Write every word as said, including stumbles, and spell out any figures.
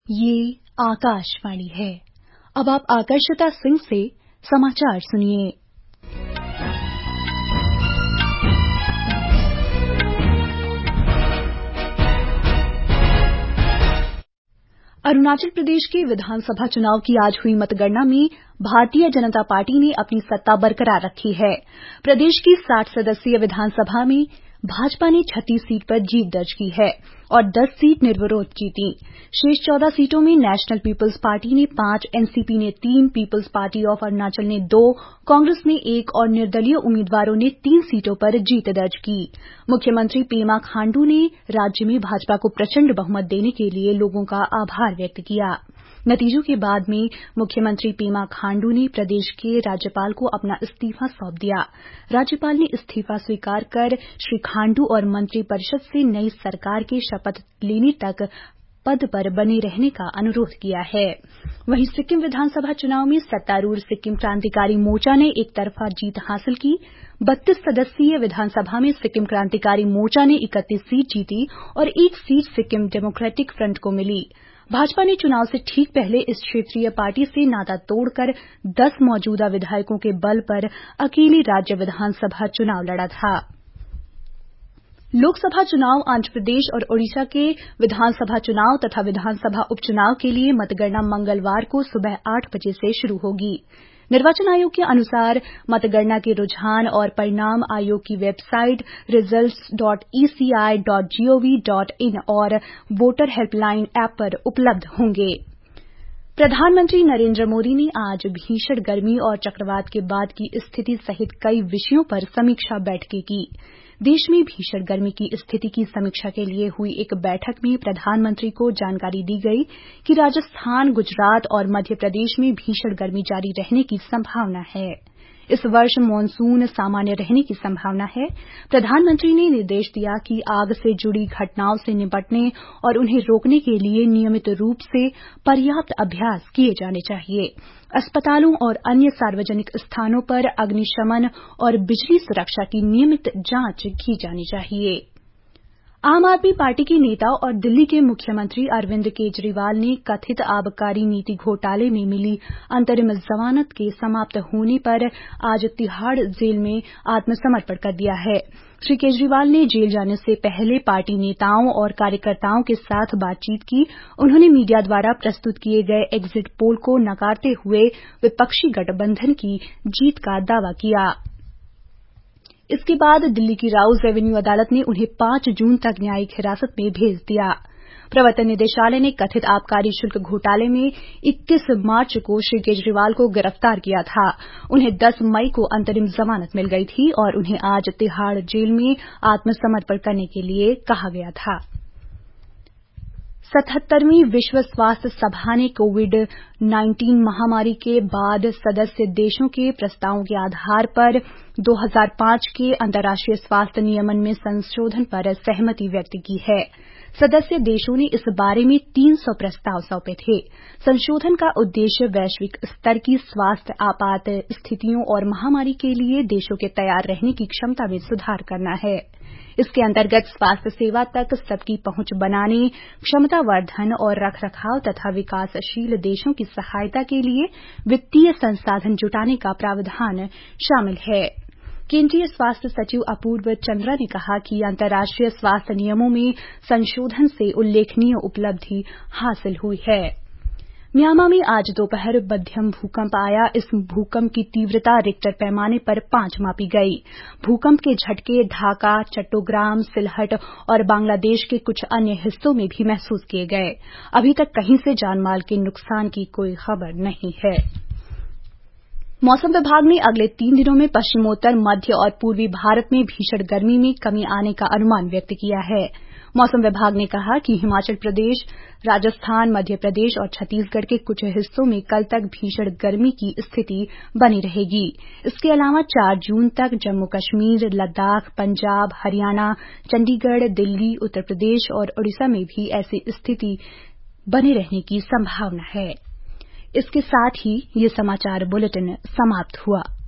ये आकाशवाणी है। अब आप आकर्षिता सिंह से समाचार सुनिए। अरुणाचल प्रदेश के विधानसभा चुनाव की आज हुई मतगणना में भारतीय जनता पार्टी ने अपनी सत्ता बरकरार रखी है। प्रदेश की साठ सदस्यीय विधानसभा में भाजपा ने छत्तीस सीट पर जीत दर्ज की है और दस सीट निर्विरोध जीती। शेष चौदह सीटों में नेशनल पीपुल्स पार्टी ने पांच, एनसीपी ने तीन, पीपुल्स पार्टी ऑफ अरुणाचल ने दो, कांग्रेस ने एक और निर्दलीय उम्मीदवारों ने तीन सीटों पर जीत दर्ज की। मुख्यमंत्री पेमा खांडू ने राज्य में भाजपा को प्रचंड बहुमत देने के लिए लोगों का आभार व्यक्त किया। नतीजों के बाद में मुख्यमंत्री पेमा खांडू ने प्रदेश के राज्यपाल को अपना इस्तीफा सौंप दिया। राज्यपाल ने इस्तीफा स्वीकार कर श्री खांडू और मंत्रिपरिषद से नई सरकार के शपथ लेने तक पद पर बने रहने का अनुरोध किया है। वहीं सिक्किम विधानसभा चुनाव में सत्तारूढ़ सिक्किम क्रांतिकारी मोर्चा ने एकतरफा जीत हासिल की। बत्तीस सदस्यीय विधानसभा में सिक्किम क्रांतिकारी मोर्चा ने इकतीस सीट जीती और एक सीट सिक्किम डेमोक्रेटिक फ्रंट को मिली। भाजपा ने चुनाव से ठीक पहले इस क्षेत्रीय पार्टी से नाता तोड़कर दस मौजूदा विधायकों के बल पर अकेली राज्य विधानसभा चुनाव लड़ा था। लोकसभा चुनाव, आंध्र प्रदेश और ओडिशा के विधानसभा चुनाव तथा विधानसभा उपचुनाव के लिए मतगणना मंगलवार को सुबह आठ बजे से शुरू होगी। निर्वाचन आयोग के अनुसार मतगणना के रुझान और परिणाम आयोग की website results dot E C I dot gov dot in और वोटर हेल्पलाइन ऐप पर उपलब्ध होंगे। प्रधानमंत्री नरेंद्र मोदी ने आज भीषण गर्मी और चक्रवात के बाद की स्थिति सहित कई विषयों पर समीक्षा बैठकें की। देश में भीषण गर्मी की स्थिति की समीक्षा के लिए हुई एक बैठक में प्रधानमंत्री को जानकारी दी गई कि राजस्थान, गुजरात और मध्य प्रदेश में भीषण गर्मी जारी रहने की संभावना है। इस वर्ष मानसून सामान्य रहने की संभावना है। प्रधानमंत्री ने निर्देश दिया कि आग से जुड़ी घटनाओं से निपटने और उन्हें रोकने के लिए नियमित रूप से पर्याप्त अभ्यास किए जाने चाहिए। अस्पतालों और अन्य सार्वजनिक स्थानों पर अग्निशमन और बिजली सुरक्षा की नियमित जांच की जानी चाहिए। आम आदमी पार्टी के नेता और दिल्ली के मुख्यमंत्री अरविंद केजरीवाल ने कथित आबकारी नीति घोटाले में मिली अंतरिम जमानत के समाप्त होने पर आज तिहाड़ जेल में आत्मसमर्पण कर दिया है। श्री केजरीवाल ने जेल जाने से पहले पार्टी नेताओं और कार्यकर्ताओं के साथ बातचीत की। उन्होंने मीडिया द्वारा प्रस्तुत किए गए एग्जिट पोल को नकारते हुए विपक्षी गठबंधन की जीत का दावा किया। इसके बाद दिल्ली की राउज रेवेन्यू अदालत ने उन्हें पांच जून तक न्यायिक हिरासत में भेज दिया। प्रवर्तन निदेशालय ने कथित आबकारी शुल्क घोटाले में इक्कीस मार्च को श्री केजरीवाल को गिरफ्तार किया था। उन्हें दस मई को अंतरिम जमानत मिल गई थी और उन्हें आज तिहाड़ जेल में आत्मसमर्पण करने के लिए कहा गया था। सतहत्तरवीं विश्व स्वास्थ्य सभा ने कोविड उन्नीस महामारी के बाद सदस्य देशों के प्रस्तावों के आधार पर दो हज़ार पांच के अंतर्राष्ट्रीय स्वास्थ्य नियमन में संशोधन पर सहमति व्यक्त की है। सदस्य देशों ने इस बारे में तीन सौ प्रस्ताव सौंपे थे। संशोधन का उद्देश्य वैश्विक स्तर की स्वास्थ्य आपात स्थितियों और महामारी के लिए देशों के तैयार रहने की क्षमता में सुधार करना है। इसके अंतर्गत स्वास्थ्य सेवा तक सबकी पहुंच बनाने, क्षमता वर्धन और रखरखाव तथा विकासशील देशों की सहायता के लिए वित्तीय संसाधन जुटाने का प्रावधान शामिल है। केंद्रीय स्वास्थ्य सचिव अपूर्व चंद्रा ने कहा कि अंतर्राष्ट्रीय स्वास्थ्य नियमों में संशोधन से उल्लेखनीय उपलब्धि हासिल हुई है। म्यांमार में आज दोपहर मध्यम भूकंप आया। इस भूकंप की तीव्रता रिक्टर पैमाने पर पांच मापी गई। भूकंप के झटके ढाका, चट्टोग्राम, सिलहट और बांग्लादेश के कुछ अन्य हिस्सों में भी महसूस किए गए। अभी तक कहीं से जानमाल के नुकसान की कोई खबर नहीं है। मौसम विभाग ने अगले तीन दिनों में पश्चिमोत्तर, मध्य और पूर्वी भारत में भीषण गर्मी में कमी आने का अनुमान व्यक्त किया है। मौसम विभाग ने कहा कि हिमाचल प्रदेश, राजस्थान, मध्य प्रदेश और छत्तीसगढ़ के कुछ हिस्सों में कल तक भीषण गर्मी की स्थिति बनी रहेगी। इसके अलावा चार जून तक जम्मू कश्मीर, लद्दाख, पंजाब, हरियाणा, चंडीगढ़, दिल्ली, उत्तर प्रदेश और ओडिशा में भी ऐसी स्थिति बने रहने की संभावना है। इसके साथ ही ये समाचार बुलेटिन समाप्त हुआ।